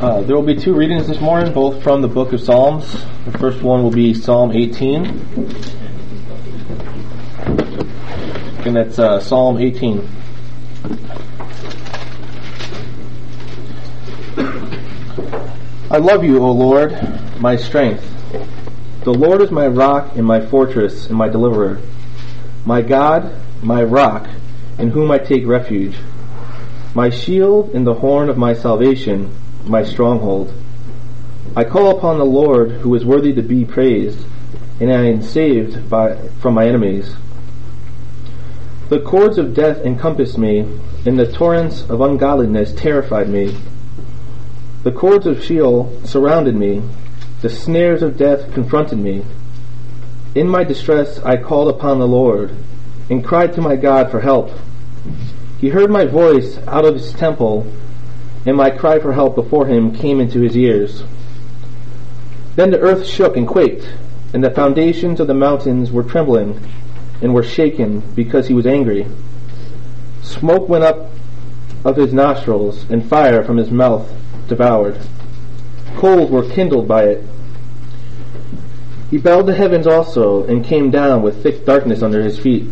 There will be two readings this morning, both from the book of Psalms. The first one will be Psalm 18. And that's Psalm 18. I love you, O Lord, my strength. The Lord is my rock and my fortress and my deliverer, my God, my rock, in whom I take refuge, my shield and the horn of my salvation, my stronghold. I call upon the Lord, who is worthy to be praised, and I am saved from my enemies. The cords of death encompassed me, and the torrents of ungodliness terrified me. The cords of Sheol surrounded me, the snares of death confronted me. In my distress I called upon the Lord, and cried to my God for help. He heard my voice out of his temple, and my cry for help before him came into his ears. Then the earth shook and quaked, and the foundations of the mountains were trembling and were shaken because he was angry. Smoke went up of his nostrils, and fire from his mouth devoured. Coals were kindled by it. He bowed the heavens also, and came down with thick darkness under his feet.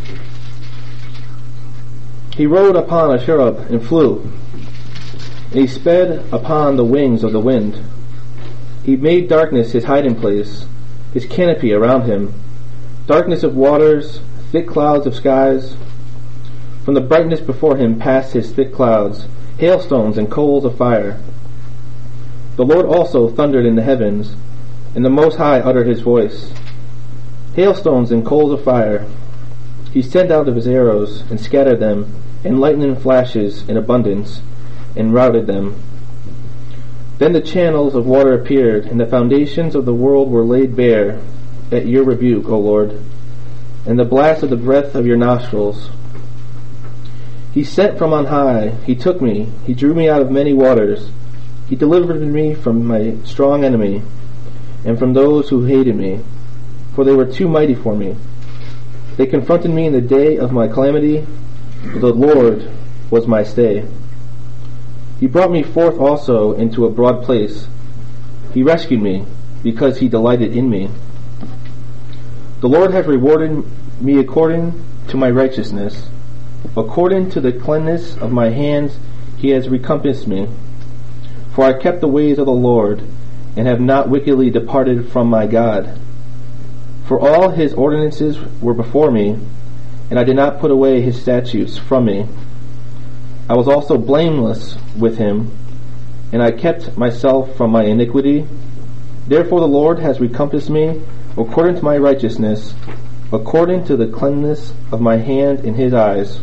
He rode upon a cherub and flew, and he sped upon the wings of the wind. He made darkness his hiding place, his canopy around him, darkness of waters, thick clouds of skies. From the brightness before him passed his thick clouds, hailstones and coals of fire. The Lord also thundered in the heavens, and the Most High uttered his voice. Hailstones and coals of fire. He sent out of his arrows, and scattered them, and lightning flashes in abundance, and routed them. Then the channels of water appeared, and the foundations of the world were laid bare at your rebuke, O Lord, and the blast of the breath of your nostrils. He sent from on high, he took me, he drew me out of many waters. He delivered me from my strong enemy, and from those who hated me, for they were too mighty for me. They confronted me in the day of my calamity, but the Lord was my stay. He brought me forth also into a broad place. He rescued me, because he delighted in me. The Lord has rewarded me according to my righteousness. According to the cleanness of my hands he has recompensed me. For I kept the ways of the Lord, and have not wickedly departed from my God. For all his ordinances were before me, and I did not put away his statutes from me. I was also blameless with him, and I kept myself from my iniquity. Therefore the Lord has recompensed me according to my righteousness, according to the cleanness of my hand in his eyes.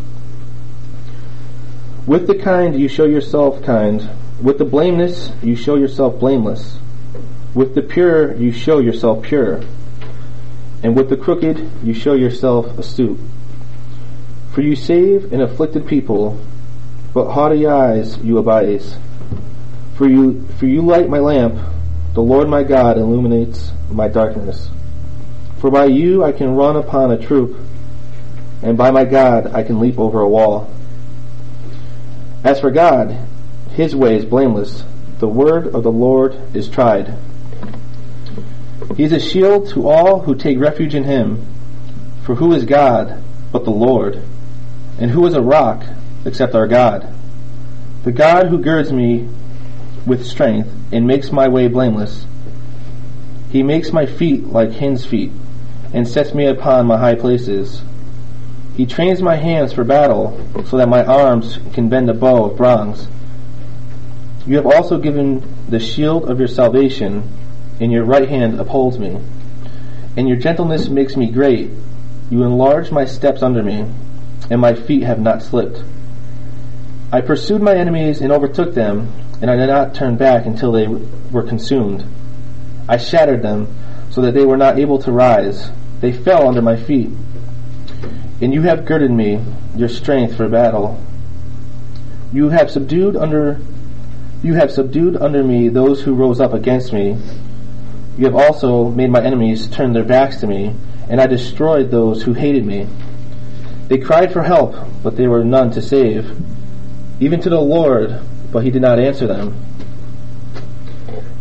With the kind you show yourself kind, with the blameless you show yourself blameless, with the pure you show yourself pure, and with the crooked you show yourself astute. For you save an afflicted people, but haughty eyes you abase. For you light my lamp, the Lord my God illuminates my darkness. For by you I can run upon a troop, and by my God I can leap over a wall. As for God, his way is blameless. The word of the Lord is tried. He is a shield to all who take refuge in him. For who is God but the Lord? And who is a rock except our God? The God who girds me with strength and makes my way blameless. He makes my feet like hinds' feet, and sets me upon my high places. He trains my hands for battle, so that my arms can bend a bow of bronze. You have also given the shield of your salvation, and your right hand upholds me. And your gentleness makes me great. You enlarge my steps under me, and my feet have not slipped. I pursued my enemies and overtook them, and I did not turn back until they were consumed. I shattered them, so that they were not able to rise. They fell under my feet. And you have girded me, your strength for battle. You have subdued under me those who rose up against me. You have also made my enemies turn their backs to me, and I destroyed those who hated me. They cried for help, but there were none to save. Even to the Lord, but he did not answer them.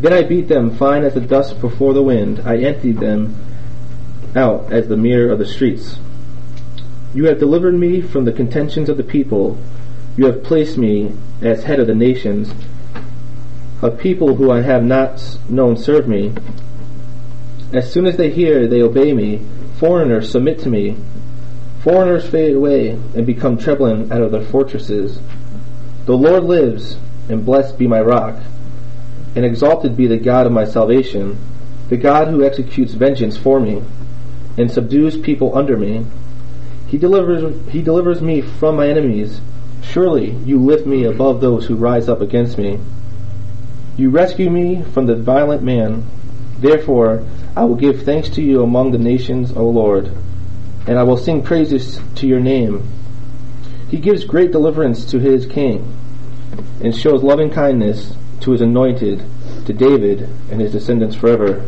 Then I beat them fine as the dust before the wind. I emptied them out as the mirror of the streets. You have delivered me from the contentions of the people. You have placed me as head of the nations. A people who I have not known serve me. As soon as they hear, they obey me. Foreigners submit to me. Foreigners fade away and become trembling out of their fortresses. The Lord lives, and blessed be my rock, and exalted be the God of my salvation, the God who executes vengeance for me, and subdues people under me. He delivers me from my enemies. Surely you lift me above those who rise up against me. You rescue me from the violent man. Therefore I will give thanks to you among the nations, O Lord, and I will sing praises to your name. He gives great deliverance to his king, and shows loving kindness to his anointed, to David and his descendants forever.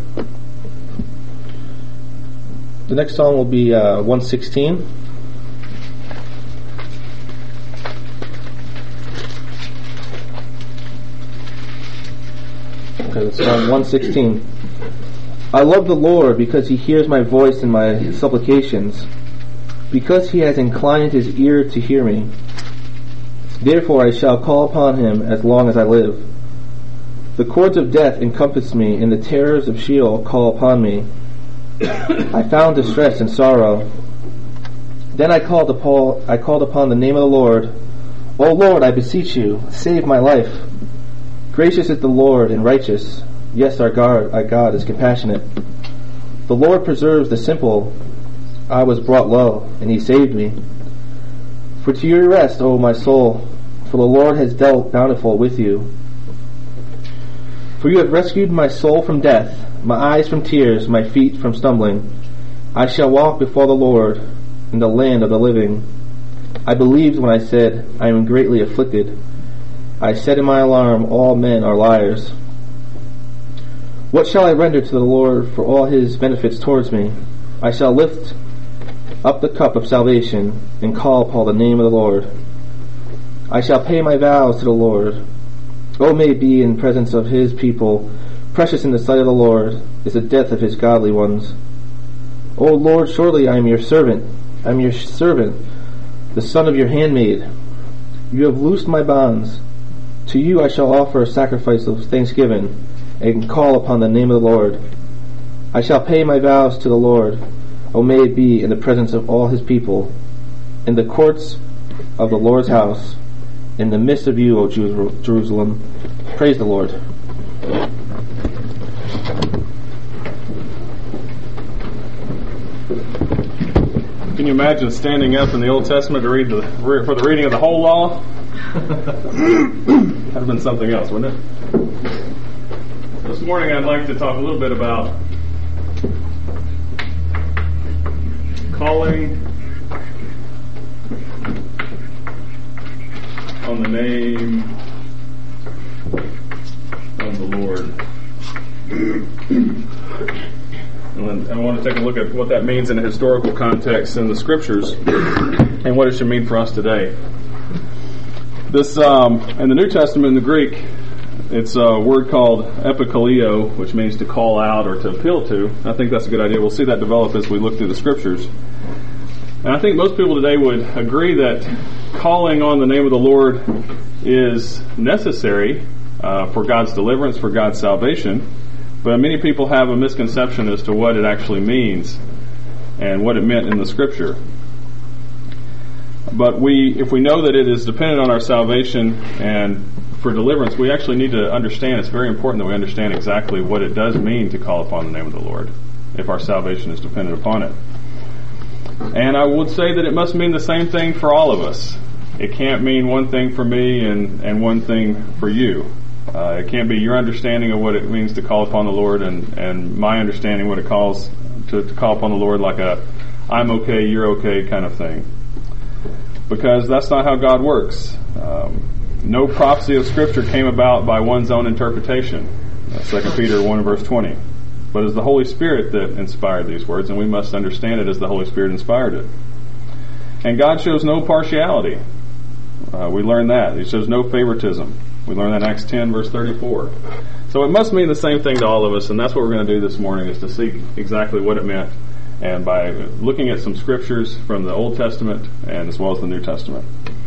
The next song will be 116. Okay, it's Psalm 116. I love the Lord because he hears my voice and my supplications, because he has inclined his ear to hear me. Therefore I shall call upon him as long as I live. The cords of death encompass me, and the terrors of Sheol call upon me. I found distress and sorrow. Then I called upon the name of the Lord. O Lord, I beseech you, save my life. Gracious is the Lord and righteous. Yes, our God is compassionate. The Lord preserves the simple. I was brought low, and he saved me. For to your rest, O my soul, for the Lord has dealt bountiful with you. For you have rescued my soul from death, my eyes from tears, my feet from stumbling. I shall walk before the Lord in the land of the living. I believed when I said, I am greatly afflicted. I said in my alarm, all men are liars. What shall I render to the Lord for all his benefits towards me? I shall lift up the cup of salvation and call upon the name of the Lord. I shall pay my vows to the Lord. O may be in presence of his people, precious in the sight of the Lord is the death of his godly ones. O Lord, surely I am your servant. I am your servant, the son of your handmaid. You have loosed my bonds. To you I shall offer a sacrifice of thanksgiving, and call upon the name of the Lord. I shall pay my vows to the Lord. O may it be in the presence of all his people, in the courts of the Lord's house, in the midst of you, O Jerusalem. Praise the Lord. Can you imagine standing up in the Old Testament to read for the reading of the whole law? That'd have been something else, wouldn't it? This morning I'd like to talk a little bit about calling on the name of the Lord. And I want to take a look at what that means in a historical context in the scriptures and what it should mean for us today. This, in the New Testament, in the Greek, it's a word called epikaleo, which means to call out or to appeal to. I think that's a good idea. We'll see that develop as we look through the scriptures. And I think most people today would agree that calling on the name of the Lord is necessary for God's deliverance, for God's salvation. But many people have a misconception as to what it actually means and what it meant in the scripture. But if we know that it is dependent on our salvation and for deliverance, we actually need to understand, it's very important that we understand exactly what it does mean to call upon the name of the Lord if our salvation is dependent upon it. And I would say that it must mean the same thing for all of us. It can't mean one thing for me and one thing for you. It can't be your understanding of what it means to call upon the Lord and my understanding what it calls to call upon the Lord like a I'm okay, you're okay kind of thing. Because that's not how God works. No prophecy of Scripture came about by one's own interpretation. 2 Peter 1 verse 20. But it's the Holy Spirit that inspired these words, and we must understand it as the Holy Spirit inspired it. And God shows no partiality. We learn that. He shows no favoritism. We learn that in Acts 10, verse 34. So it must mean the same thing to all of us, and that's what we're going to do this morning, is to see exactly what it meant, and by looking at some scriptures from the Old Testament and as well as the New Testament.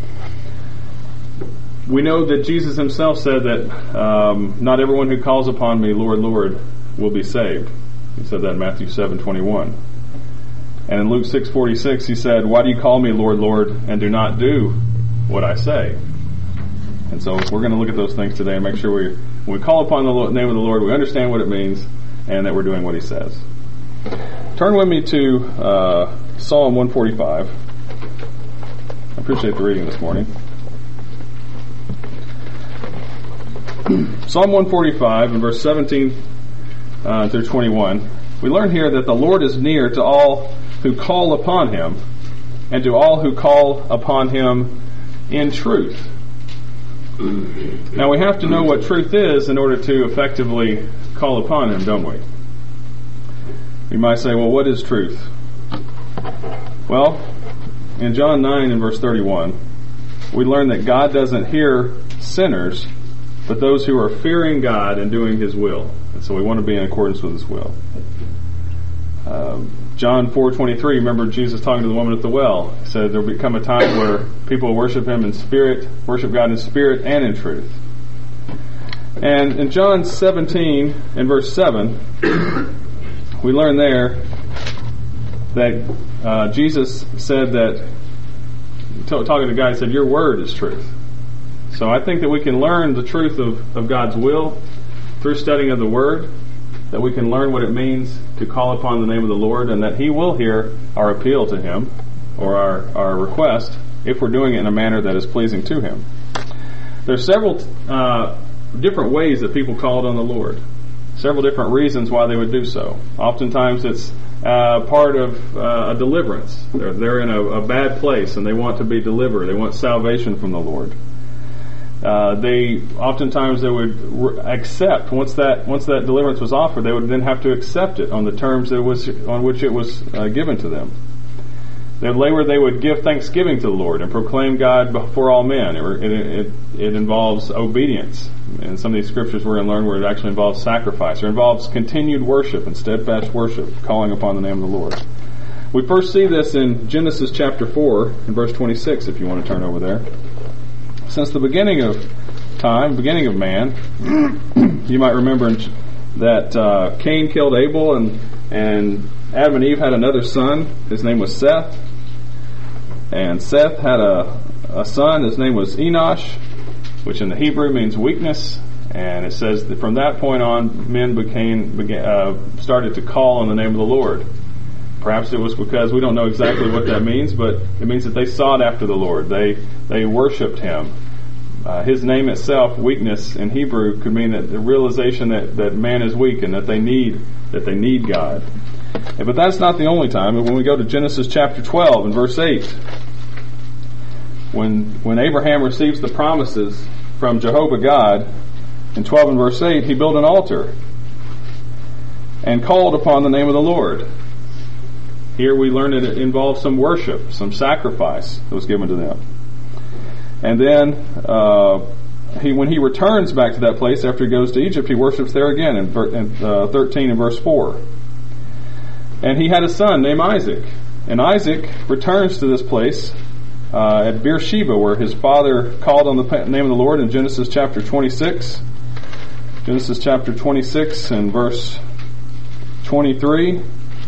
We know that Jesus himself said that not everyone who calls upon me, Lord, Lord, will be saved. He said that in Matthew 7:21. And in Luke 6:46 he said, why do you call me Lord, Lord, and do not do what I say? And so we're going to look at those things today and make sure when we call upon the name of the Lord, we understand what it means and that we're doing what he says. Turn with me to Psalm 145. I appreciate the reading this morning. Psalm 145 and verse 17 through 21. We learn here that the Lord is near to all who call upon him and to all who call upon him in truth. Now we have to know what truth is in order to effectively call upon him, don't we? You might say, well, what is truth? Well, in John 9 and verse 31, we learn that God doesn't hear sinners, but those who are fearing God and doing his will. And so we want to be in accordance with his will. John 4:23, remember Jesus talking to the woman at the well. He said there will become a time where people worship him in spirit, worship God in spirit and in truth. And in John 17 and verse 7, we learn there that Jesus said that, talking to God, he said, your word is truth. So I think that we can learn the truth of God's will through studying of the Word, that we can learn what it means to call upon the name of the Lord, and that he will hear our appeal to him, or our request, if we're doing it in a manner that is pleasing to him. There's several different ways that people called on the Lord. Several different reasons why they would do so. Oftentimes it's part of a deliverance. They're in a bad place and they want to be delivered. They want salvation from the Lord. They would accept once that deliverance was offered. They would then have to accept it on the terms on which it was given to them. Later they would give thanksgiving to the Lord and proclaim God before all men. It involves obedience. In some of these scriptures we're going to learn where it actually involves sacrifice, or involves continued worship and steadfast worship, calling upon the name of the Lord. We first see this in Genesis chapter 4 and verse 26, if you want to turn over there. Since the beginning of time, beginning of man, you might remember that Cain killed Abel, and Adam and Eve had another son. His name was Seth. And Seth had a son. His name was Enosh, which in the Hebrew means weakness. And it says that from that point on, men started to call on the name of the Lord. Perhaps it was because we don't know exactly what that means, but it means that they sought after the Lord. They worshipped him. His name itself, weakness in Hebrew, could mean that the realization that man is weak and that they need God. But that's not the only time. When we go to Genesis chapter 12 and verse 8, when Abraham receives the promises from Jehovah God, in 12 and verse 8, he built an altar and called upon the name of the Lord. Here we learn that it involves some worship, some sacrifice that was given to them. And then when he returns back to that place after he goes to Egypt, he worships there again in 13 and verse 4. And he had a son named Isaac. And Isaac returns to this place at Beersheba, where his father called on the name of the Lord in Genesis chapter 26. Genesis chapter 26 and verse 23.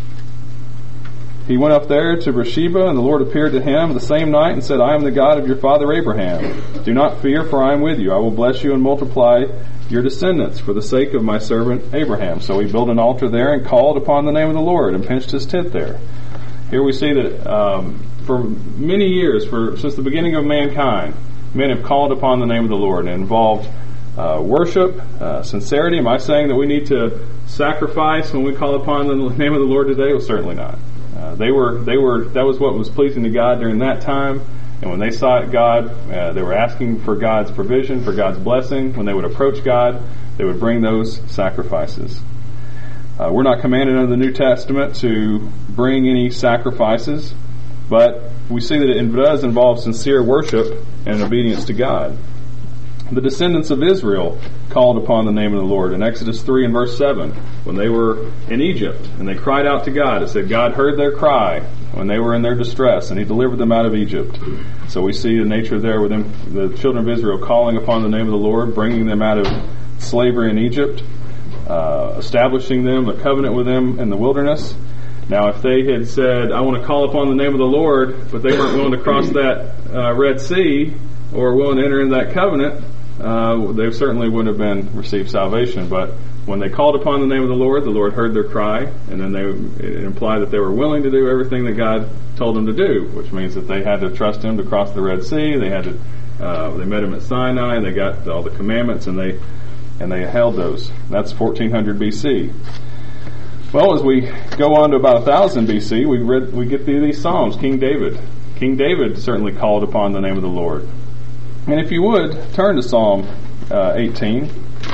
He went up there to Beersheba, and the Lord appeared to him the same night and said, I am the God of your father Abraham. Do not fear, for I am with you. I will bless you and multiply your descendants for the sake of my servant Abraham. So he built an altar there and called upon the name of the Lord and pitched his tent there. Here we see that for many years, since the beginning of mankind, men have called upon the name of the Lord. And it involved worship, sincerity. Am I saying that we need to sacrifice when we call upon the name of the Lord today? Well, certainly not. That was what was pleasing to God during that time. And when they sought God, they were asking for God's provision, for God's blessing. When they would approach God, they would bring those sacrifices. We're not commanded under the New Testament to bring any sacrifices, but we see that it does involve sincere worship and obedience to God. The descendants of Israel called upon the name of the Lord. In Exodus 3 and verse 7, when they were in Egypt and they cried out to God, it said God heard their cry when they were in their distress, and He delivered them out of Egypt. So we see the nature there with them, the children of Israel calling upon the name of the Lord, bringing them out of slavery in Egypt, establishing them, a covenant with them in the wilderness. Now, if they had said, I want to call upon the name of the Lord, but they weren't willing to cross that Red Sea or willing to enter into that covenant, they certainly wouldn't have received salvation. But when they called upon the name of the Lord heard their cry, and then it implied that they were willing to do everything that God told them to do, which means that they had to trust Him to cross the Red Sea. They had to. They met Him at Sinai, and they got all the commandments, and they held those. That's 1400 BC. Well, as we go on to about 1000 BC, we get these Psalms. King David certainly called upon the name of the Lord. And if you would, turn to Psalm 18.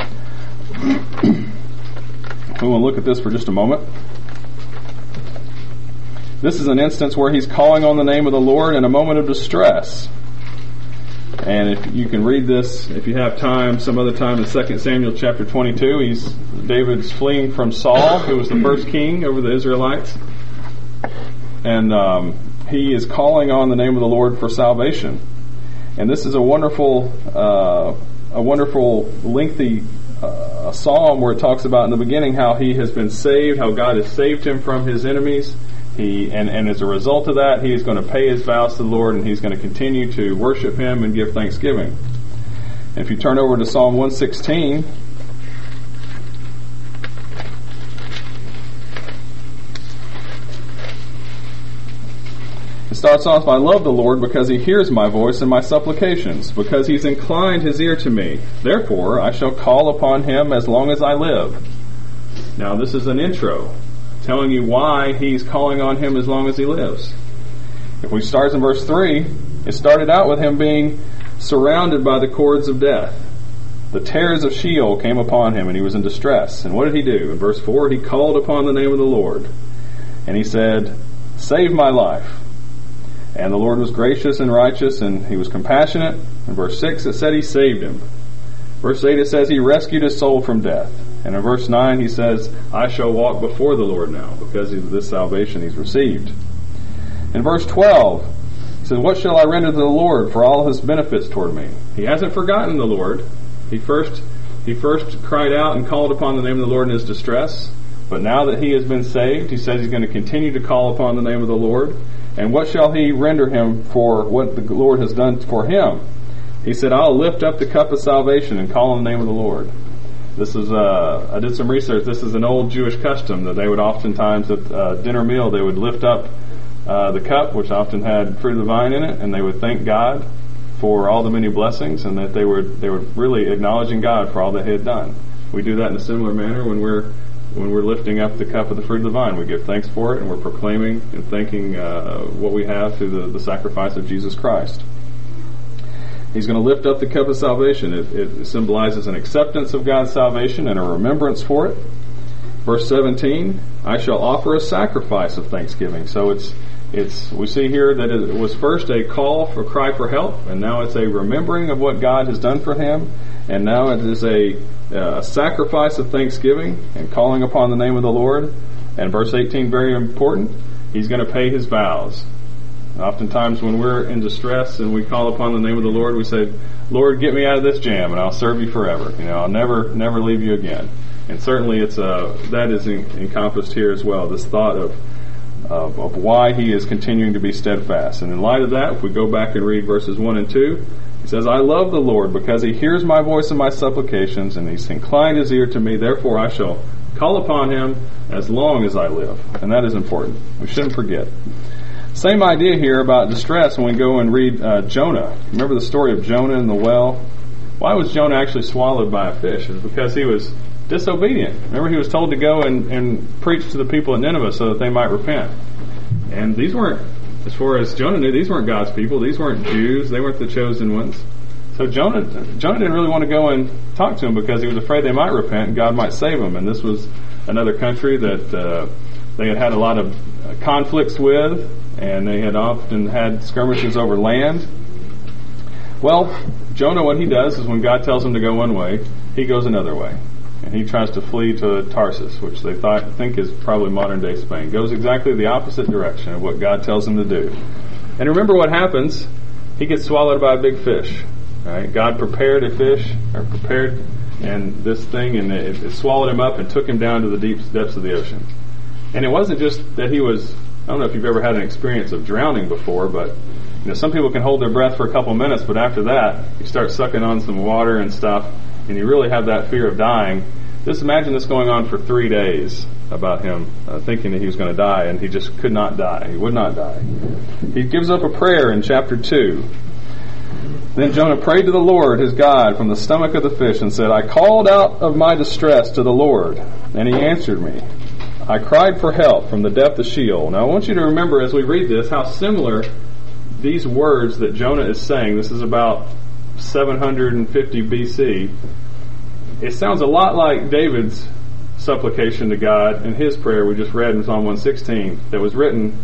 We will look at this for just a moment. This is an instance where he's calling on the name of the Lord in a moment of distress. And if you can read this, if you have time, some other time in 2 Samuel chapter 22, David's fleeing from Saul, who was the first king over the Israelites. And he is calling on the name of the Lord for salvation. And this is a wonderful, lengthy psalm where it talks about in the beginning how he has been saved, how God has saved him from his enemies. And as a result of that, he is going to pay his vows to the Lord, and he's going to continue to worship Him and give thanksgiving. And if you turn over to Psalm 116, it starts off, I love the Lord because He hears my voice and my supplications, because He's inclined His ear to me. Therefore, I shall call upon Him as long as I live. Now, this is an intro, telling you why he's calling on Him as long as he lives. If we start in verse 3, it started out with him being surrounded by the cords of death. The terrors of Sheol came upon him, and he was in distress. And what did he do? In verse 4, he called upon the name of the Lord, and he said, save my life. And the Lord was gracious and righteous, and He was compassionate. In verse 6, it said He saved him. Verse 8, it says He rescued his soul from death. And in verse 9 he says, I shall walk before the Lord now, because of this salvation he's received. In verse 12, he says, what shall I render to the Lord for all His benefits toward me? He hasn't forgotten the Lord. He first cried out and called upon the name of the Lord in his distress. But now that he has been saved, he says he's going to continue to call upon the name of the Lord. And what shall he render Him for what the Lord has done for him? He said, I'll lift up the cup of salvation and call on the name of the Lord. This is, I did some research. This is an old Jewish custom that they would oftentimes at dinner meal, they would lift up the cup, which often had fruit of the vine in it, and they would thank God for all the many blessings, and that they were really acknowledging God for all that He had done. We do that in a similar manner when we're lifting up the cup of the fruit of the vine. We give thanks for it, and we're proclaiming and thanking what we have through the sacrifice of Jesus Christ. He's going to lift up the cup of salvation. It symbolizes an acceptance of God's salvation and a remembrance for it. Verse 17, I shall offer a sacrifice of thanksgiving. So we see here that it was first a cry for help, and now it's a remembering of what God has done for him, and now it is a sacrifice of thanksgiving and calling upon the name of the Lord. And verse 18, very important, he's going to pay his vows. Oftentimes when we're in distress and we call upon the name of the Lord, we say, Lord, get me out of this jam and I'll serve you forever. I'll never leave you again. And certainly that is encompassed here as well, this thought of why he is continuing to be steadfast. And in light of that, if we go back and read verses 1 and 2, he says, I love the Lord because He hears my voice and my supplications, and He's inclined His ear to me. Therefore I shall call upon Him as long as I live. And that is important. We shouldn't forget. Same idea here about distress when we go and read Jonah. Remember the story of Jonah in the well? Why was Jonah actually swallowed by a fish? It was because he was disobedient. Remember, he was told to go and preach to the people at Nineveh so that they might repent. And these weren't, as far as Jonah knew, these weren't God's people. These weren't Jews. They weren't the chosen ones. So Jonah didn't really want to go and talk to them because he was afraid they might repent and God might save them. And this was another country that they had a lot of conflicts with, and they had often had skirmishes over land. Well, Jonah, what he does is when God tells him to go one way, he goes another way. And he tries to flee to Tarsus, which they think is probably modern-day Spain. Goes exactly the opposite direction of what God tells him to do. And remember what happens. He gets swallowed by a big fish. Right? God prepared a fish, and this thing, and it swallowed him up and took him down to the deep depths of the ocean. And it wasn't just that he was, I don't know if you've ever had an experience of drowning before, but some people can hold their breath for a couple minutes, but after that, you start sucking on some water and stuff, and you really have that fear of dying. Just imagine this going on for 3 days about him thinking that he was going to die, and he just could not die. He would not die. He gives up a prayer in chapter 2. Then Jonah prayed to the Lord, his God, from the stomach of the fish and said, I called out of my distress to the Lord, and he answered me. I cried for help from the depth of Sheol. Now I want you to remember as we read this how similar these words that Jonah is saying, this is about 750 BC, it sounds a lot like David's supplication to God in his prayer we just read in Psalm 116 that was written,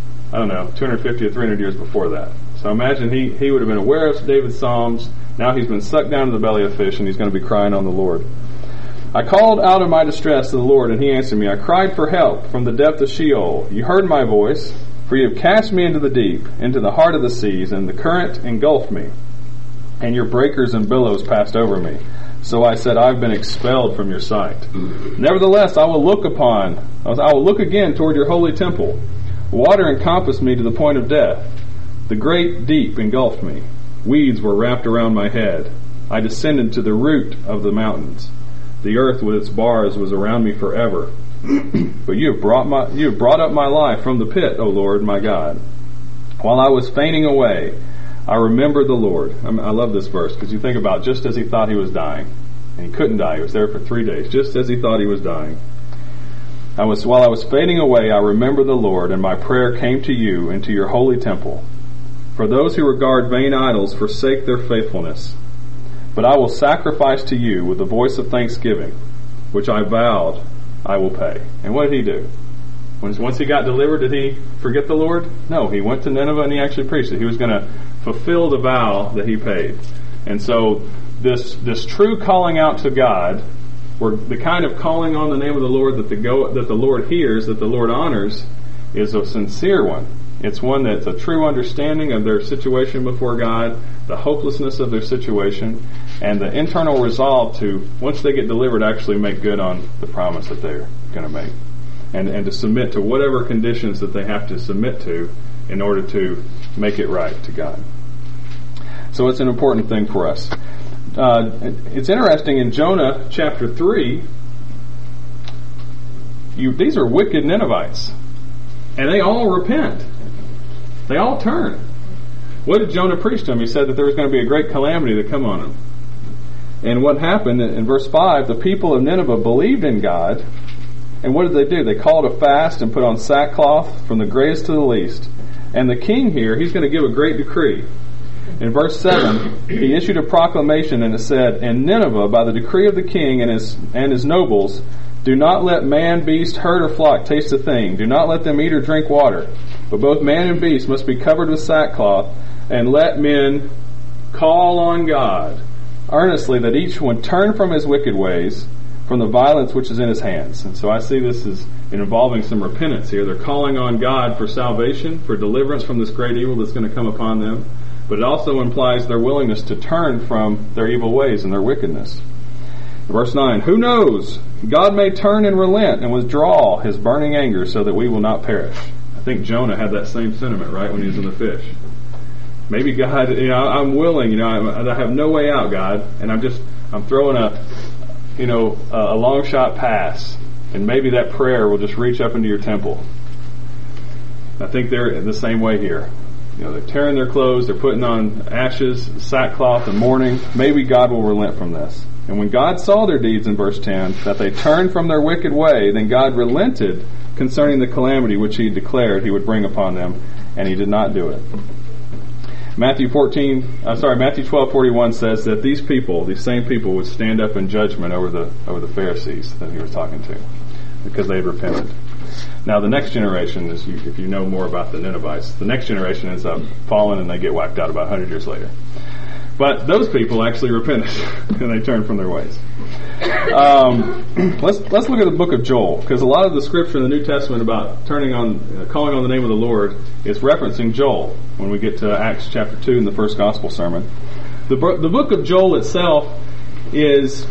250 or 300 years before that. So imagine he would have been aware of David's Psalms. Now he's been sucked down to the belly of fish and he's going to be crying on the Lord. I called out of my distress to the Lord, and he answered me. I cried for help from the depth of Sheol. You heard my voice, for you have cast me into the deep, into the heart of the seas, and the current engulfed me, and your breakers and billows passed over me. So I said, I have been expelled from your sight. Nevertheless, I will look again toward your holy temple. Water encompassed me to the point of death. The great deep engulfed me. Weeds were wrapped around my head. I descended to the root of the mountains. The earth with its bars was around me forever. But you have brought up my life from the pit, O Lord, my God. While I was fainting away, I remembered the Lord. I love this verse because you think about just as he thought he was dying. And he couldn't die. He was there for 3 days, just as he thought he was dying. While I was fading away, I remembered the Lord, and my prayer came to you and to your holy temple. For those who regard vain idols forsake their faithfulness. But I will sacrifice to you with the voice of thanksgiving, which I vowed I will pay. And what did he do? Once he got delivered, did he forget the Lord? No, he went to Nineveh and he actually preached it. He was going to fulfill the vow that he paid. And so this true calling out to God, or the kind of calling on the name of the Lord that the Lord hears, that the Lord honors, is a sincere one. It's one that's a true understanding of their situation before God, the hopelessness of their situation, and the internal resolve to, once they get delivered, actually make good on the promise that they're going to make. And to submit to whatever conditions that they have to submit to in order to make it right to God. So it's an important thing for us. It's interesting, in Jonah chapter 3, these are wicked Ninevites. And they all repent. They all turn. What did Jonah preach to them? He said that there was going to be a great calamity to come on them. And what happened in verse 5, the people of Nineveh believed in God. And what did they do? They called a fast and put on sackcloth from the greatest to the least. And the king here, he's going to give a great decree. In verse 7, he issued a proclamation, and it said, In Nineveh, by the decree of the king and his nobles, do not let man, beast, herd, or flock taste a thing. Do not let them eat or drink water. But both man and beast must be covered with sackcloth, and let men call on God earnestly, that each one turn from his wicked ways, from the violence which is in his hands. And so I see this as involving some repentance here. They're calling on God for salvation, for deliverance from this great evil that's going to come upon them. But it also implies their willingness to turn from their evil ways and their wickedness. Verse 9, Who knows? God may turn and relent and withdraw his burning anger so that we will not perish. I think Jonah had that same sentiment, right, when he was in the fish. Maybe God, I'm willing, I have no way out, God, and I'm throwing a long shot pass, and maybe that prayer will just reach up into your temple. I think they're the same way here. They're tearing their clothes, they're putting on ashes, sackcloth, and mourning. Maybe God will relent from this. And when God saw their deeds in verse 10, that they turned from their wicked way, then God relented concerning the calamity which he declared he would bring upon them, and he did not do it. Matthew 12:41 says that these same people would stand up in judgment over the Pharisees that he was talking to, because they had repented. Now the next generation, if you know more about the Ninevites, the next generation ends up falling and they get wiped out about 100 years later. But those people actually repented and they turned from their ways. Let's look at the book of Joel, because a lot of the scripture in the New Testament about calling on the name of the Lord is referencing Joel when we get to Acts chapter 2 in the first gospel sermon. The book of Joel itself is,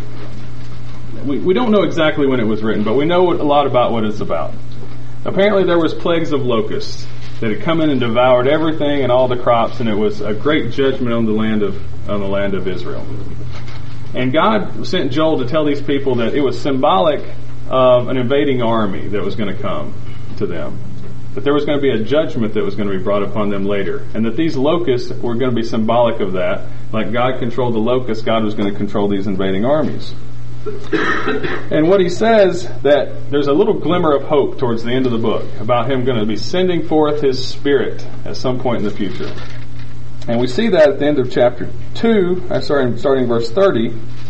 we don't know exactly when it was written, but we know a lot about what it's about. Apparently there was plagues of locusts that had come in and devoured everything and all the crops, and it was a great judgment on the land of Israel. And God sent Joel to tell these people that it was symbolic of an invading army that was going to come to them. That there was going to be a judgment that was going to be brought upon them later. And that these locusts were going to be symbolic of that. Like God controlled the locusts, God was going to control these invading armies. And what he says, that there's a little glimmer of hope towards the end of the book about him going to be sending forth his Spirit at some point in the future. And we see that at the end of chapter 2, starting verse 30.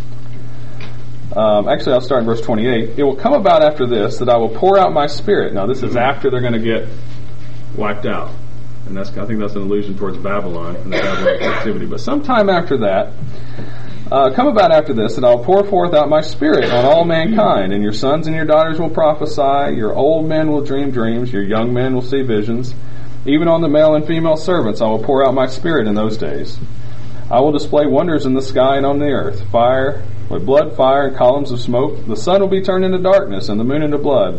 Actually, I'll start in verse 28. It will come about after this that I will pour out my Spirit. Now, this is after they're going to get wiped out. And I think that's an allusion towards Babylon and the Babylon captivity. But sometime after that, come about after this that I'll pour forth out my Spirit on all mankind, and your sons and your daughters will prophesy, your old men will dream dreams, your young men will see visions. Even on the male and female servants I will pour out my Spirit in those days. I will display wonders in the sky and on the earth, blood, fire, and columns of smoke. The sun will be turned into darkness and the moon into blood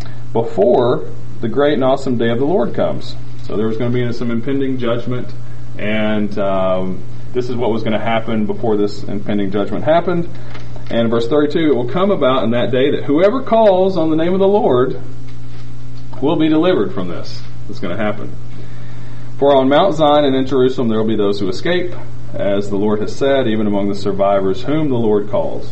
before the great and awesome day of the Lord comes. So there was going to be some impending judgment, and this is what was going to happen before this impending judgment happened. And verse 32, it will come about in that day that whoever calls on the name of the Lord will be delivered from this. It's going to happen. For on Mount Zion and in Jerusalem there will be those who escape, as the Lord has said, even among the survivors whom the Lord calls.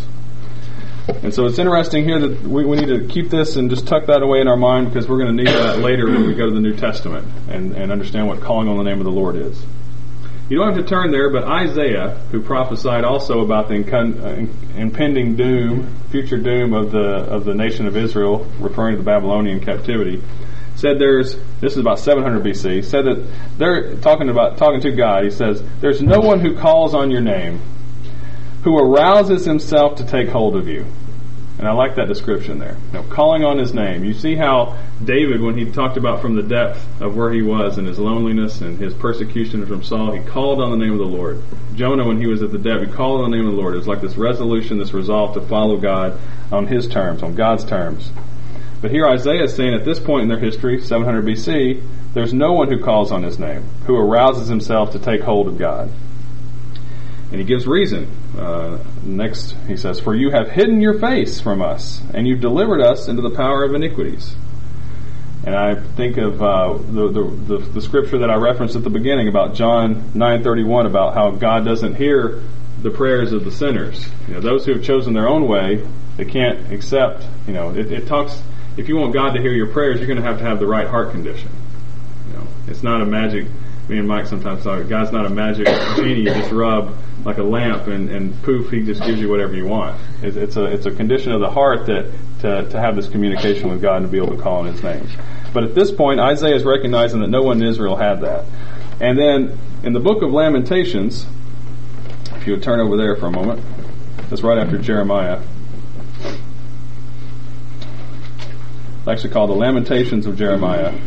And so it's interesting here that we need to keep this and just tuck that away in our mind, because we're going to need that later when we go to the New Testament and understand what calling on the name of the Lord is. You don't have to turn there, but Isaiah, who prophesied also about the impending doom, future doom of the nation of Israel, referring to the Babylonian captivity, said this is about 700 BC, said that they're talking to God. He says, there's no one who calls on your name who arouses himself to take hold of you. And I like that description there. Calling on his name. You see how David, when he talked about from the depth of where he was and his loneliness and his persecution from Saul, he called on the name of the Lord. Jonah, when he was at the depth, he called on the name of the Lord. It was like this resolution, this resolve to follow God on his terms, on God's terms. But here Isaiah is saying at this point in their history, 700 BC, there's no one who calls on his name, who arouses himself to take hold of God. And he gives reason. Next, he says, for you have hidden your face from us, and you've delivered us into the power of iniquities. And I think of the scripture that I referenced at the beginning about John 9:31, about how God doesn't hear the prayers of the sinners. Those who have chosen their own way, they can't accept. It talks. If you want God to hear your prayers, you're going to have the right heart condition. It's not a magic. Me and Mike sometimes talk. God's not a magic genie you just rub like a lamp and poof, he just gives you whatever you want. It's a condition of the heart that to have this communication with God and to be able to call on his name. But at this point, Isaiah is recognizing that no one in Israel had that. And then in the book of Lamentations, if you would turn over there for a moment, that's right after Jeremiah. It's actually called the Lamentations of Jeremiah.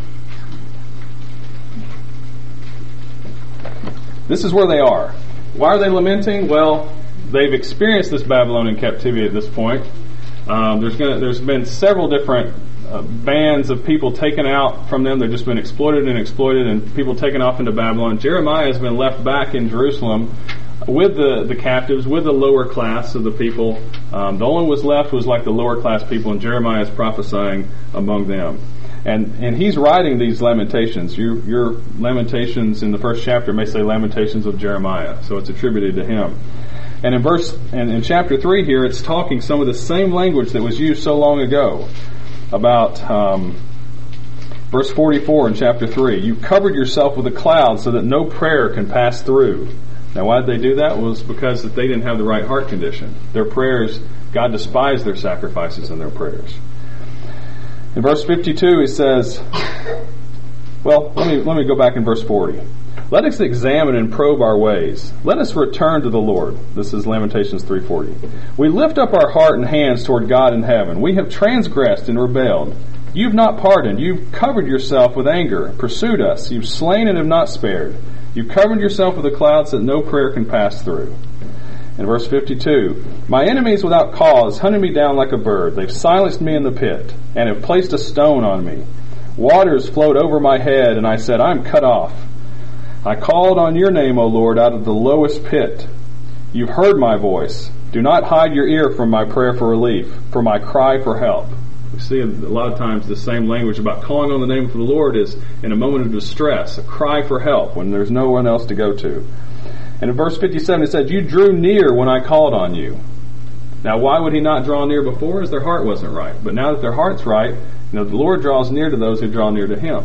This is where they are. Why are they lamenting? Well, they've experienced this Babylonian captivity at this point. There's been several different bands of people taken out from them. They've just been exploited, and people taken off into Babylon. Jeremiah has been left back in Jerusalem with the captives, with the lower class of the people. The only one was left was like the lower class people, and Jeremiah is prophesying among them. And he's writing these lamentations. Your lamentations in the first chapter may say lamentations of Jeremiah, so it's attributed to him. And in chapter 3 here, it's talking some of the same language that was used so long ago about verse 44 in chapter 3. You covered yourself with a cloud so that no prayer can pass through. Now, why did they do that? Well, it was because that they didn't have the right heart condition. Their prayers, God despised their sacrifices and their prayers. In verse 52, he says, Well, let me go back in verse 40. Let us examine and probe our ways. Let us return to the Lord. This is Lamentations 3:40. We lift up our heart and hands toward God in heaven. We have transgressed and rebelled. You've not pardoned. You've covered yourself with anger, pursued us. You've slain and have not spared. You've covered yourself with the clouds that no prayer can pass through. In verse 52, my enemies without cause hunted me down like a bird. They've silenced me in the pit and have placed a stone on me. Waters flowed over my head, and I said, I'm cut off. I called on your name, O Lord, out of the lowest pit. You've heard my voice. Do not hide your ear from my prayer for relief, for my cry for help. We see a lot of times the same language about calling on the name of the Lord is in a moment of distress, a cry for help when there's no one else to go to. And in verse 57 it says, you drew near when I called on you. Now why would he not draw near before? As their heart wasn't right. But now that their heart's right, the Lord draws near to those who draw near to him.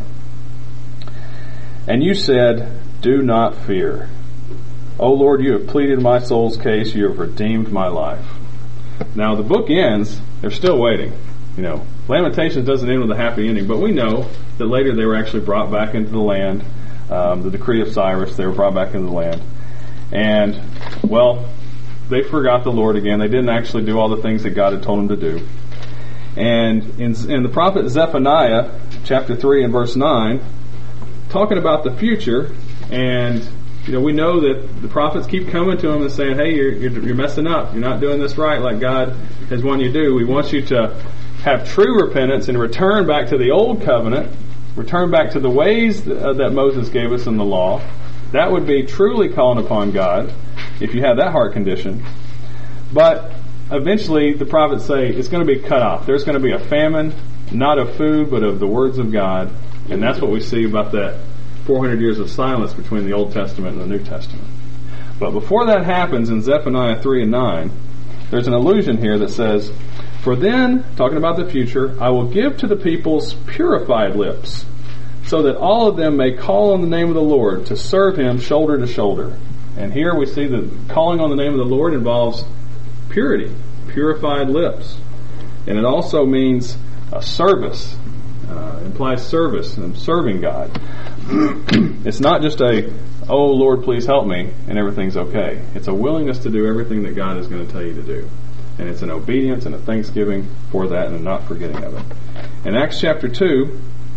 And you said, do not fear. O Lord, you have pleaded my soul's case. You have redeemed my life. Now the book ends. They're still waiting. Lamentations doesn't end with a happy ending, but we know that later they were actually brought back into the land. The decree of Cyrus, they were brought back into the land. And, well, they forgot the Lord again. They didn't actually do all the things that God had told them to do. And in the prophet Zephaniah, chapter 3 and verse 9, talking about the future, and we know that the prophets keep coming to him and saying, hey, you're messing up. You're not doing this right like God has wanted you to do. We want you to have true repentance and return back to the old covenant, return back to the ways that Moses gave us in the law. That would be truly calling upon God if you have that heart condition. But eventually the prophets say it's going to be cut off. There's going to be a famine, not of food, but of the words of God. And that's what we see about that 400 years of silence between the Old Testament and the New Testament. But before that happens, in Zephaniah 3 and 9, there's an allusion here that says, for then, talking about the future, I will give to the peoples purified lips, so that all of them may call on the name of the Lord to serve him shoulder to shoulder. And here we see that calling on the name of the Lord involves purity, purified lips. And it also means a service, implies service and serving God. It's not just oh Lord, please help me, and everything's okay. It's a willingness to do everything that God is going to tell you to do. And it's an obedience and a thanksgiving for that and a not forgetting of it. In Acts chapter 2,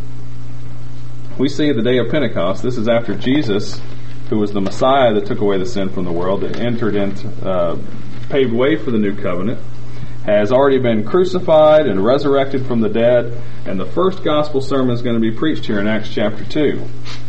we see the day of Pentecost. This is after Jesus, who was the Messiah that took away the sin from the world, that entered into, paved way for the new covenant, has already been crucified and resurrected from the dead, and the first gospel sermon is going to be preached here in Acts chapter 2.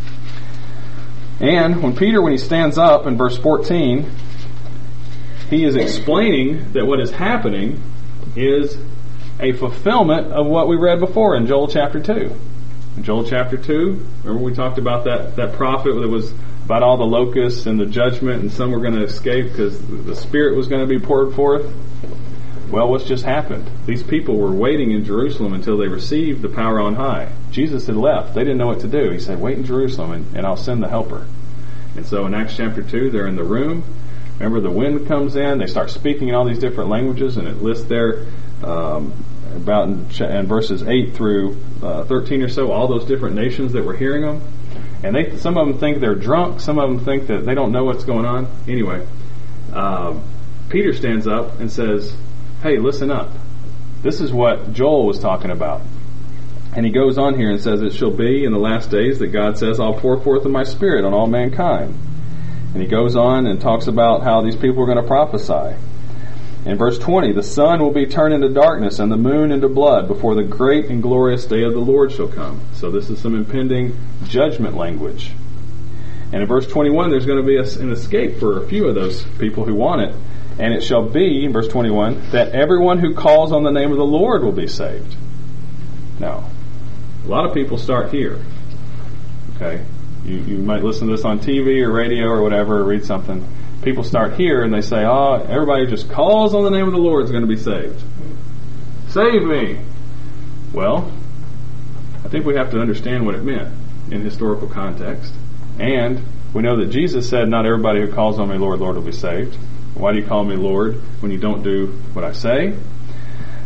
And when he stands up in verse 14, he is explaining that what is happening is a fulfillment of what we read before in Joel chapter 2. In Joel chapter 2, remember we talked about that prophet that was about all the locusts and the judgment, and some were going to escape because the Spirit was going to be poured forth? Well, what's just happened? These people were waiting in Jerusalem until they received the power on high. Jesus had left. They didn't know what to do. He said, wait in Jerusalem and I'll send the helper. And so in Acts chapter 2, they're in the room. Remember, the wind comes in. They start speaking in all these different languages, and it lists there about in verses 8 through 13 or so, all those different nations that were hearing them. And some of them think they're drunk. Some of them think that they don't know what's going on. Anyway, Peter stands up and says, hey, listen up. This is what Joel was talking about. And he goes on here and says, it shall be in the last days that God says, I'll pour forth of my Spirit on all mankind. And he goes on and talks about how these people are going to prophesy. In verse 20, the sun will be turned into darkness and the moon into blood before the great and glorious day of the Lord shall come. So this is some impending judgment language. And in verse 21, there's going to be an escape for a few of those people who want it. And it shall be, in verse 21, that everyone who calls on the name of the Lord will be saved. Now, a lot of people start here. Okay? You might listen to this on TV or radio or whatever, or read something. People start here and they say, oh, everybody who just calls on the name of the Lord is going to be saved. Save me! Well, I think we have to understand what it meant in historical context. And we know that Jesus said, not everybody who calls on me, Lord, Lord, will be saved. Why do you call me Lord when you don't do what I say?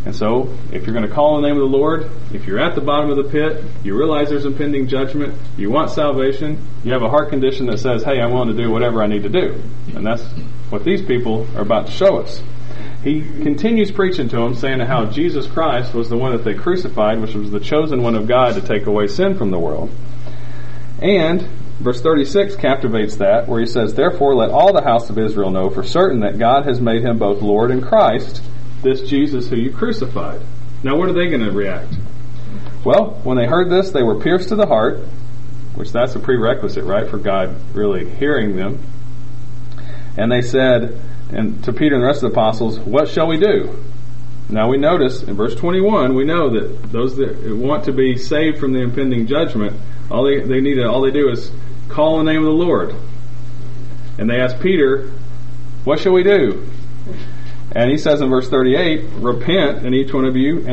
And so, if you're going to call on the name of the Lord, if you're at the bottom of the pit, you realize there's impending judgment, you want salvation, you have a heart condition that says, hey, I'm willing to do whatever I need to do. And that's what these people are about to show us. He continues preaching to them, saying how Jesus Christ was the one that they crucified, which was the chosen one of God to take away sin from the world. And verse 36 captivates that, where he says, therefore let all the house of Israel know for certain that God has made him both Lord and Christ, this Jesus who you crucified. Now what are they going to react? Well, when they heard this, they were pierced to the heart, which that's a prerequisite, right, for God really hearing them. And they said, and to Peter and the rest of the apostles, what shall we do? Now we notice in verse 21, we know that those that want to be saved from the impending judgment, all they do is call on the name of the Lord. And they ask Peter, what shall we do? And he says in verse 38, repent and each one of you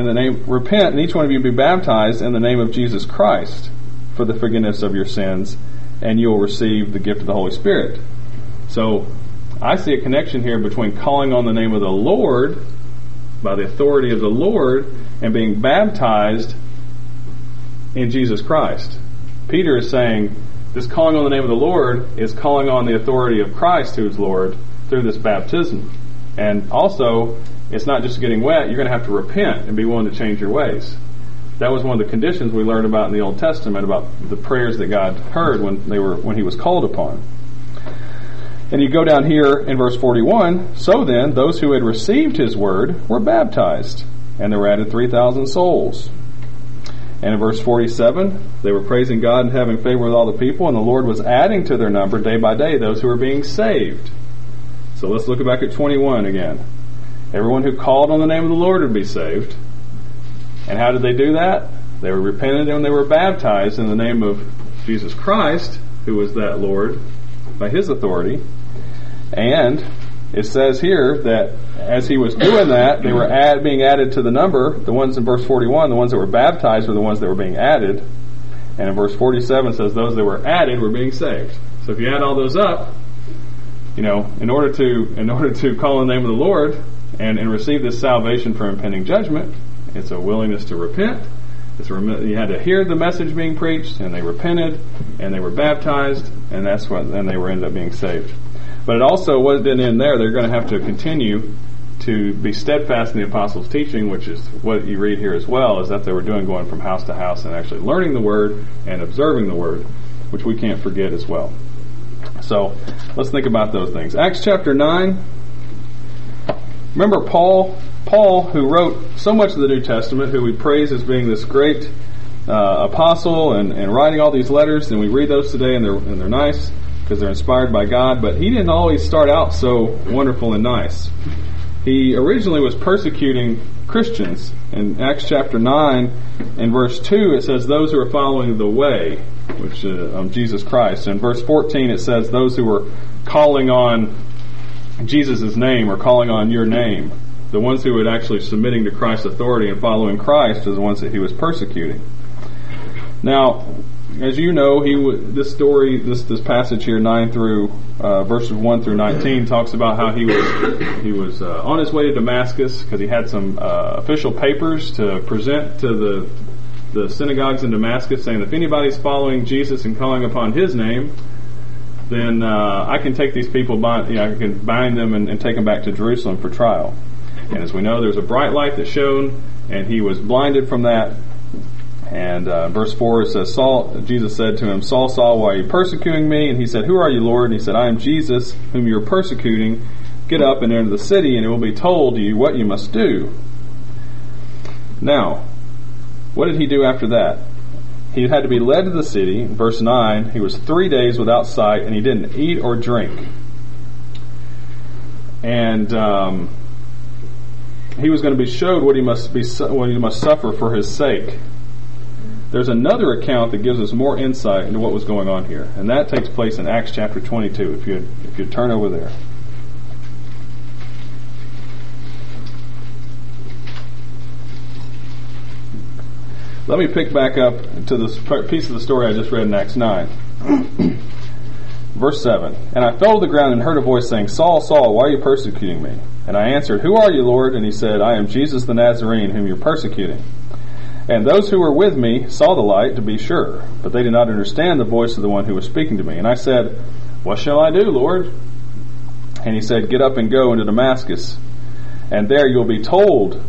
be baptized in the name of Jesus Christ for the forgiveness of your sins, and you will receive the gift of the Holy Spirit. So I see a connection here between calling on the name of the Lord by the authority of the Lord and being baptized in Jesus Christ. Peter is saying this calling on the name of the Lord is calling on the authority of Christ, who is Lord, through this baptism. And also, it's not just getting wet, you're going to have to repent and be willing to change your ways. That was one of the conditions we learned about in the Old Testament, about the prayers that God heard when he was called upon. And you go down here in verse 41, so then, those who had received his word were baptized, and there were added 3,000 souls. And in verse 47, they were praising God and having favor with all the people, and the Lord was adding to their number day by day those who were being saved. So let's look back at 21 again. Everyone who called on the name of the Lord would be saved. And how did they do that? They were repentant and they were baptized in the name of Jesus Christ, who was that Lord, by his authority. And it says here that as he was doing that, they were being added to the number. The ones in verse 41, the ones that were baptized were the ones that were being added. And in verse 47 says those that were added were being saved. So if you add all those up, in order to call on the name of the Lord and receive this salvation from impending judgment, it's a willingness to repent. You had to hear the message being preached, and they repented, and they were baptized, and then they ended up being saved. But it also didn't end there. They're going to have to continue to be steadfast in the apostles' teaching, which is what you read here as well, is that they were going from house to house and actually learning the Word and observing the Word, which we can't forget as well. So let's think about those things. Acts chapter 9. Remember Paul, who wrote so much of the New Testament, who we praise as being this great apostle and writing all these letters, and we read those today, and they're nice because they're inspired by God. But he didn't always start out so wonderful and nice. He originally was persecuting Christians. In Acts chapter 9, in verse 2, it says those who are following the way, which Jesus Christ. In verse 14, it says those who were calling on Jesus' name or calling on your name. The ones who were actually submitting to Christ's authority and following Christ are the ones that he was persecuting. Now, as you know, this passage here, 9 through verses 1 through 19, talks about how he was on his way to Damascus because he had some official papers to present to the synagogues in Damascus, saying if anybody's following Jesus and calling upon his name, then I can take these people, I can bind them and take them back to Jerusalem for trial. And as we know, there's a bright light that shone, and he was blinded from that. And verse 4 it says, Jesus said to him, Saul, Saul, why are you persecuting me? And he said, who are you, Lord? And he said, I am Jesus, whom you are persecuting. Get up and enter the city, and it will be told to you what you must do. Now, what did he do after that? He had to be led to the city. In verse 9, he was 3 days without sight, and he didn't eat or drink. And he was going to be showed what he must suffer for his sake. There's another account that gives us more insight into what was going on here, and that takes place in Acts chapter 22. If you'd turn over there. Let me pick back up to this piece of the story I just read in Acts 9. Verse 7. And I fell to the ground and heard a voice saying, Saul, Saul, why are you persecuting me? And I answered, Who are you, Lord? And he said, I am Jesus the Nazarene, whom you're persecuting. And those who were with me saw the light, to be sure, but they did not understand the voice of the one who was speaking to me. And I said, What shall I do, Lord? And he said, Get up and go into Damascus, and there you'll be told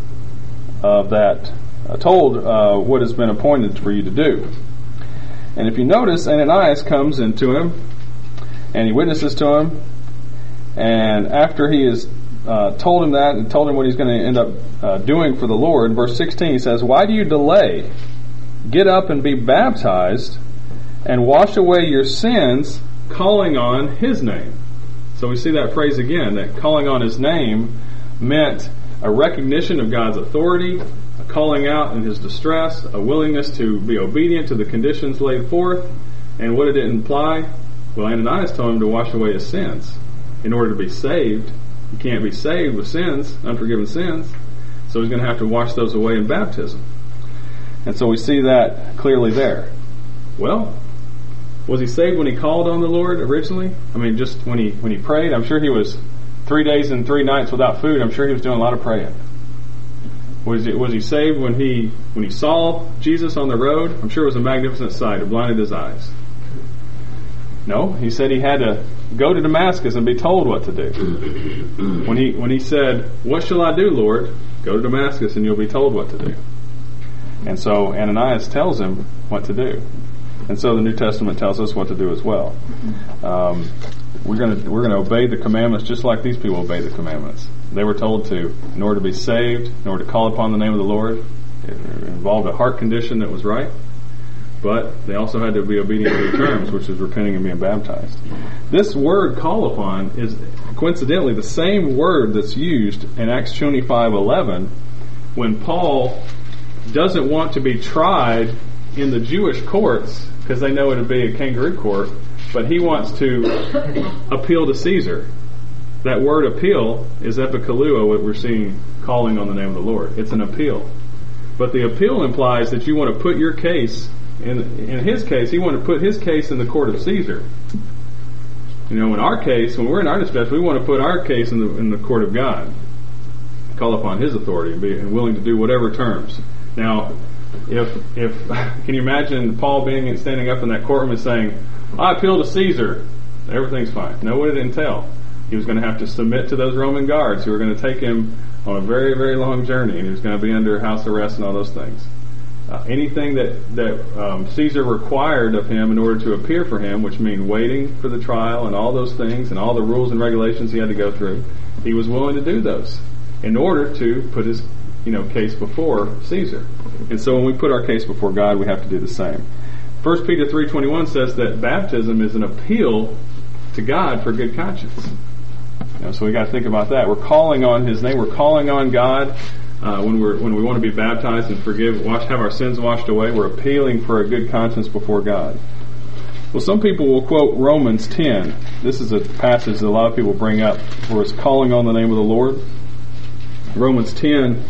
what has been appointed for you to do. And if you notice, Ananias comes into him, and he witnesses to him, and after he has told him that, and told him what he's going to end up doing for the Lord, in verse 16 he says, Why do you delay? Get up and be baptized, and wash away your sins, calling on his name. So we see that phrase again, that calling on his name meant a recognition of God's authority, a calling out in his distress, a willingness to be obedient to the conditions laid forth. And what did it imply? Well, Ananias told him to wash away his sins in order to be saved. You can't be saved with sins, unforgiven sins. So he's going to have to wash those away in baptism. And so we see that clearly there. Well, was he saved when he called on the Lord originally? I mean, just when he prayed? I'm sure he was 3 days and 3 nights without food. I'm sure he was doing a lot of praying. Was he saved when he saw Jesus on the road? I'm sure it was a magnificent sight. It blinded his eyes. No, he said he had to go to Damascus and be told what to do. When he said, What shall I do, Lord? Go to Damascus and you'll be told what to do. And so Ananias tells him what to do. And so the New Testament tells us what to do as well. We're going to obey the commandments just like these people obey the commandments. They were told to, in order to be saved, in order to call upon the name of the Lord. It involved a heart condition that was right. But they also had to be obedient to the terms, which is repenting and being baptized. This word call upon is coincidentally the same word that's used in Acts 25:11 when Paul doesn't want to be tried in the Jewish courts because they know it would be a kangaroo court, but he wants to appeal to Caesar. That word appeal is epikalua, what we're seeing calling on the name of the Lord. It's an appeal. But the appeal implies that you want to put your case, in his case, he wanted to put his case in the court of Caesar. You know, in our case, when we're in our distress, we want to put our case in the court of God. Call upon his authority and be willing to do whatever terms. Now, if can you imagine Paul standing up in that courtroom and saying, I appeal to Caesar, everything's fine. No, what did it entail? He was going to have to submit to those Roman guards who were going to take him on a very, very long journey, and he was going to be under house arrest and all those things. Anything that Caesar required of him in order to appear for him, which means waiting for the trial and all those things and all the rules and regulations he had to go through, he was willing to do those in order to put his case before Caesar. And so when we put our case before God, we have to do the same. 1 Peter 3:21 says that baptism is an appeal to God for good conscience. So we got to think about that. We're calling on His name. We're calling on God when we want to be baptized and have our sins washed away. We're appealing for a good conscience before God. Well, some people will quote Romans 10. This is a passage that a lot of people bring up where it's calling on the name of the Lord. Romans 10.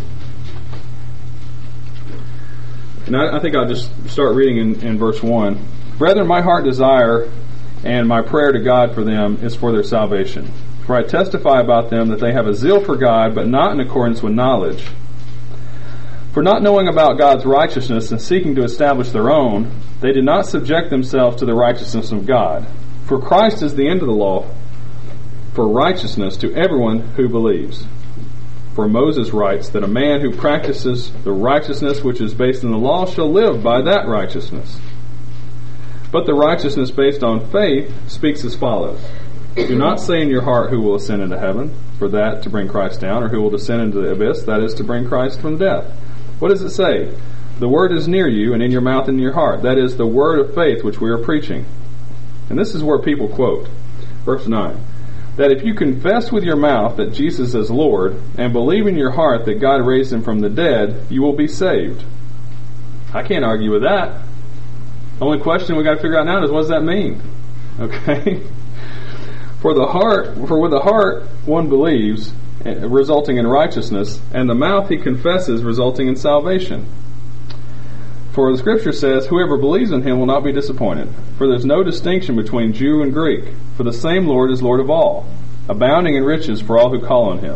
And I think I'll just start reading in verse 1. Brethren, my heart desire and my prayer to God for them is for their salvation. For I testify about them that they have a zeal for God, but not in accordance with knowledge. For not knowing about God's righteousness and seeking to establish their own, they did not subject themselves to the righteousness of God. For Christ is the end of the law for righteousness to everyone who believes. For Moses writes that a man who practices the righteousness which is based on the law shall live by that righteousness. But the righteousness based on faith speaks as follows. Do not say in your heart who will ascend into heaven, for that to bring Christ down, or who will descend into the abyss, that is to bring Christ from death. What does it say? The word is near you and in your mouth and in your heart. That is the word of faith which we are preaching. And this is where people quote. Verse 9. That if you confess with your mouth that Jesus is Lord, and believe in your heart that God raised him from the dead, you will be saved. I can't argue with that. The only question we got to figure out now is what does that mean? Okay? For with the heart one believes, resulting in righteousness, and the mouth he confesses, resulting in salvation. For the Scripture says, whoever believes in him will not be disappointed. For there is no distinction between Jew and Greek, for the same Lord is Lord of all, abounding in riches for all who call on him.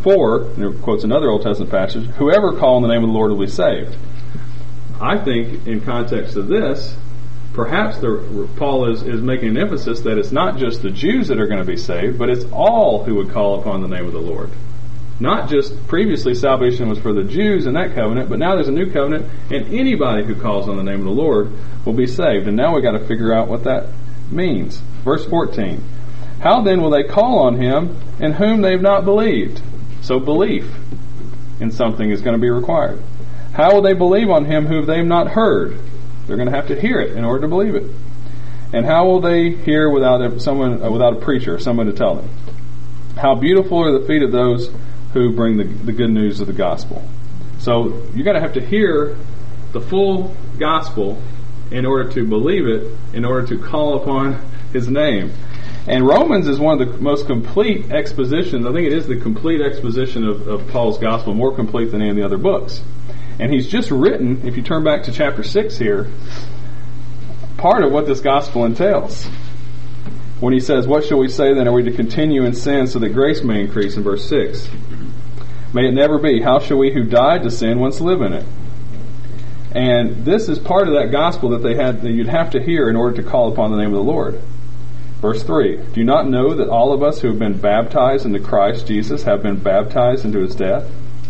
4, and it quotes another Old Testament passage, whoever call on the name of the Lord will be saved. I think in context of this, perhaps Paul is making an emphasis that it's not just the Jews that are going to be saved, but it's all who would call upon the name of the Lord. Not just previously salvation was for the Jews in that covenant, but now there's a new covenant, and anybody who calls on the name of the Lord will be saved. And now we've got to figure out what that means. Verse 14. How then will they call on him in whom they've not believed? So belief in something is going to be required. How will they believe on him whom they've not heard? They're going to have to hear it in order to believe it. And how will they hear without a preacher, someone to tell them? How beautiful are the feet of those who bring the good news of the gospel. So you're going to have to hear the full gospel in order to believe it, in order to call upon his name. And Romans is one of the most complete expositions. I think it is the complete exposition of Paul's gospel, more complete than any of the other books. And he's just written, if you turn back to chapter 6 here, part of what this gospel entails. When he says, what shall we say then? Are we to continue in sin so that grace may increase? In verse 6. May it never be. How shall we who died to sin once live in it? And this is part of that gospel that you'd have to hear in order to call upon the name of the Lord. Verse 3. Do you not know that all of us who have been baptized into Christ Jesus have been baptized into his death?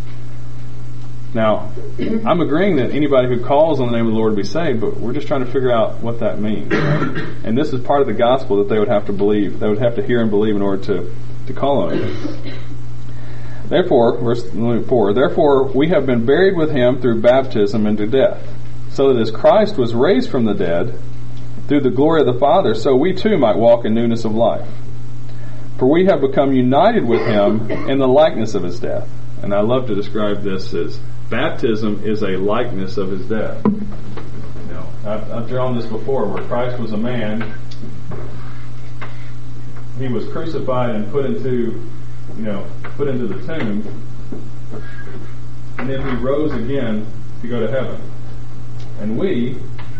Now, I'm agreeing that anybody who calls on the name of the Lord will be saved, but we're just trying to figure out what that means. Right? And this is part of the gospel that they would have to believe. They would have to hear and believe in order to call on it. Therefore, verse 4, therefore we have been buried with him through baptism into death, so that as Christ was raised from the dead through the glory of the Father, so we too might walk in newness of life. For we have become united with him in the likeness of his death. And I love to describe this as baptism is a likeness of his death. You know, I've drawn this before, where Christ was a man. He was crucified and put into the tomb, and then he rose again to go to heaven. And we,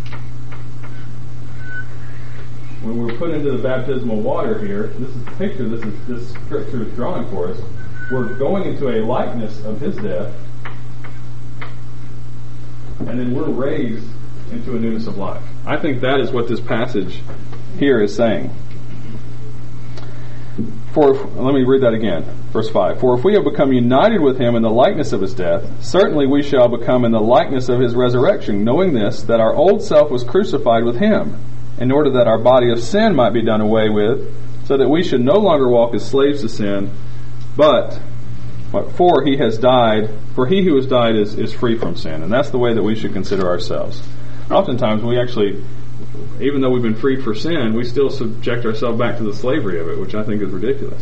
when we're put into the baptismal water here, this is the picture this scripture is drawing for us. We're going into a likeness of his death, and then we're raised into a newness of life. I think that is what this passage here is saying. Let me read that again. Verse 5. For if we have become united with him in the likeness of his death, certainly we shall become in the likeness of his resurrection, knowing this, that our old self was crucified with him, in order that our body of sin might be done away with, so that we should no longer walk as slaves to sin, but for he has died, for he who has died is free from sin. And that's the way that we should consider ourselves. Oftentimes we actually, even though we've been freed for sin, we still subject ourselves back to the slavery of it, which I think is ridiculous.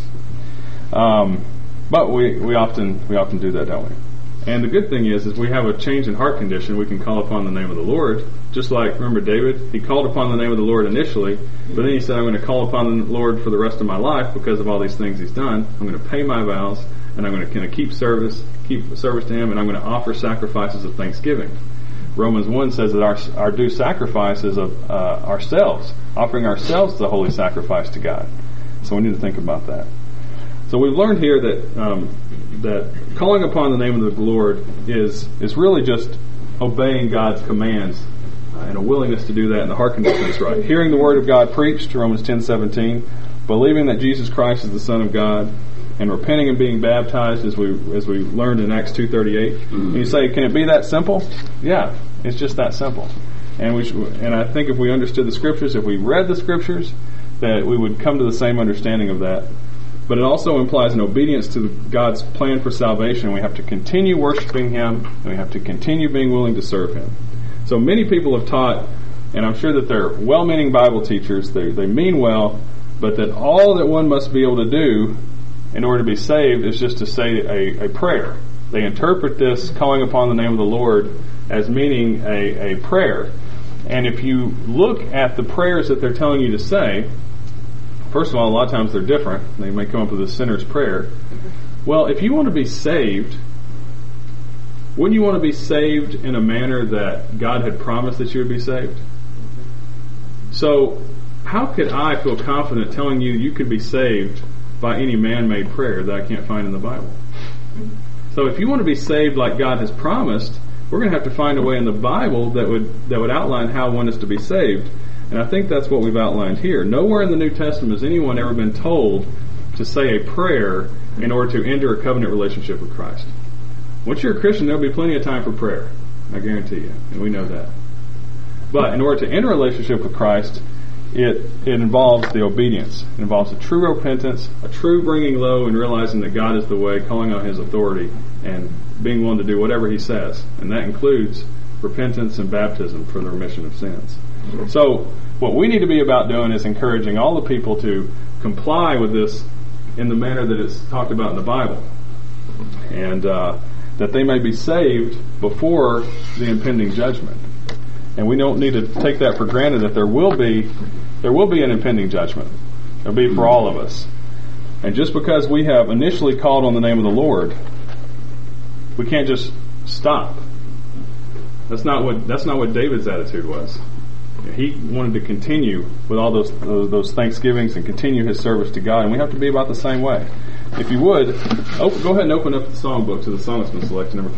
But we often do that, don't we? And the good thing is we have a change in heart condition. We can call upon the name of the Lord. Just like, remember David? He called upon the name of the Lord initially, but then he said, I'm going to call upon the Lord for the rest of my life because of all these things he's done. I'm going to pay my vows, and I'm going to keep service to him, and I'm going to offer sacrifices of thanksgiving. Romans 1 says that our due sacrifice is of ourselves, offering ourselves the holy sacrifice to God. So we need to think about that. So we've learned here that calling upon the name of the Lord is really just obeying God's commands and a willingness to do that, and the heart condition is right. Hearing the word of God preached, Romans 10:17, believing that Jesus Christ is the Son of God, and repenting and being baptized, as we learned in Acts 2:38. And you say, can it be that simple? Yeah, it's just that simple. And I think if we understood the Scriptures, if we read the Scriptures, that we would come to the same understanding of that. But it also implies an obedience to God's plan for salvation. We have to continue worshiping Him, and we have to continue being willing to serve Him. So many people have taught, and I'm sure that they're well-meaning Bible teachers, they mean well, but that all that one must be able to do in order to be saved is just to say a prayer. They interpret this calling upon the name of the Lord as meaning a prayer. And if you look at the prayers that they're telling you to say, first of all, a lot of times they're different. They may come up with a sinner's prayer. Well, if you want to be saved, wouldn't you want to be saved in a manner that God had promised that you would be saved? So, how could I feel confident telling you could be saved by any man-made prayer that I can't find in the Bible? So if you want to be saved like God has promised, we're going to have to find a way in the Bible that would outline how one is to be saved. And I think that's what we've outlined here. Nowhere in the New Testament has anyone ever been told to say a prayer in order to enter a covenant relationship with Christ. Once you're a Christian, there'll be plenty of time for prayer. I guarantee you. And we know that. But in order to enter a relationship with Christ, it involves the obedience. It involves a true repentance, a true bringing low and realizing that God is the way, calling on His authority, and being willing to do whatever He says. And that includes repentance and baptism for the remission of sins. So what we need to be about doing is encouraging all the people to comply with this in the manner that it's talked about in the Bible. And that they may be saved before the impending judgment. And we don't need to take that for granted that there will be an impending judgment. There'll be for all of us. And just because we have initially called on the name of the Lord, we can't just stop. That's not what David's attitude was. He wanted to continue with all those thanksgivings and continue his service to God, and we have to be about the same way. If you would, go ahead and open up the songbook to the Songstman Selection, number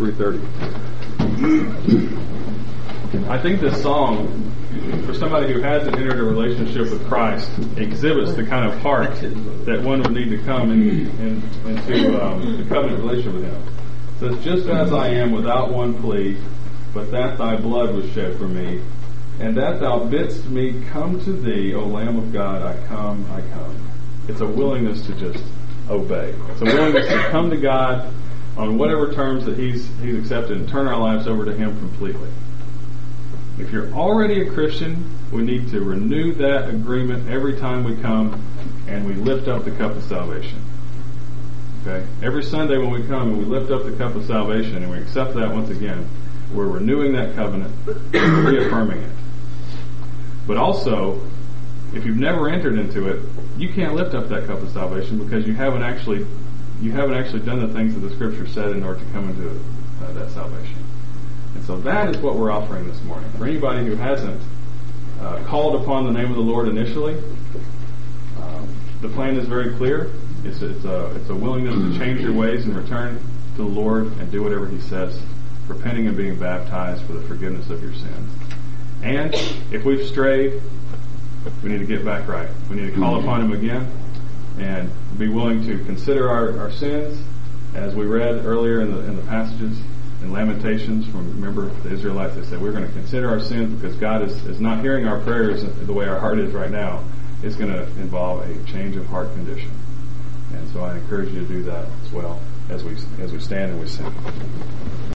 330. I think this song, for somebody who hasn't entered a relationship with Christ, exhibits the kind of heart that one would need to come into a covenant relationship with Him. It says, "Just as I am without one plea, but that Thy blood was shed for me, and that Thou bidst me come to Thee, O Lamb of God, I come, I come." It's a willingness to just obey. It's a willingness to come to God on whatever terms that He's accepted and turn our lives over to Him completely. If you're already a Christian, we need to renew that agreement every time we come and we lift up the cup of salvation. Okay? Every Sunday when we come and we lift up the cup of salvation and we accept that once again, we're renewing that covenant, reaffirming it. But also, if you've never entered into it, you can't lift up that cup of salvation because you haven't actually done the things that the Scripture said in order to come into that salvation. And so that is what we're offering this morning. For anybody who hasn't called upon the name of the Lord initially, the plan is very clear. It's a willingness to change your ways and return to the Lord and do whatever He says, repenting and being baptized for the forgiveness of your sins. And if we've strayed, we need to get back right. We need to call upon Him again and be willing to consider our sins, as we read earlier in the passages in Lamentations. Remember the Israelites, they said we're going to consider our sins because God is not hearing our prayers the way our heart is right now. It's going to involve a change of heart condition. And so I encourage you to do that as well as we stand and we sing.